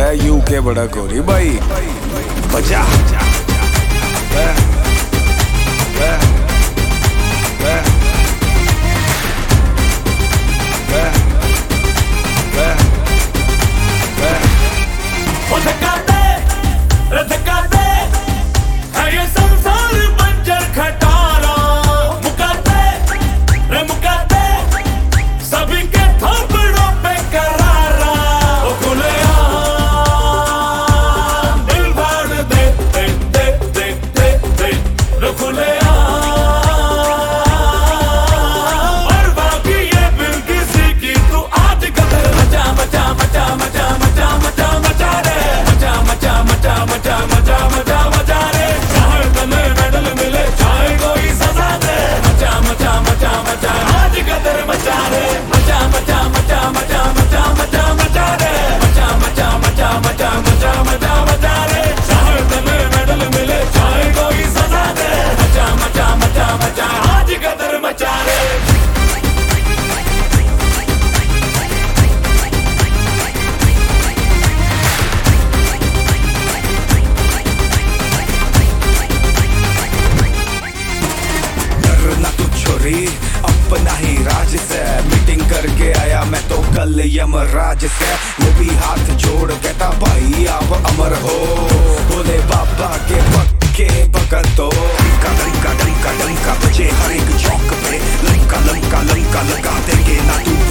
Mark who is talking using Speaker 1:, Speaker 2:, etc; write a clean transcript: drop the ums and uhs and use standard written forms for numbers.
Speaker 1: You के बड़ा कोहली भाई बजा अपना ही राज से मीटिंग करके आया मैं तो कल यमराज से। वो भी हाथ जोड़ कहता भाई आप अमर हो, बोले बाबा के पक्के भगतो। डंका डंका डंका डंका बजे हर एक चौक पे, लंका लंका लंका लगा देंगे ना तू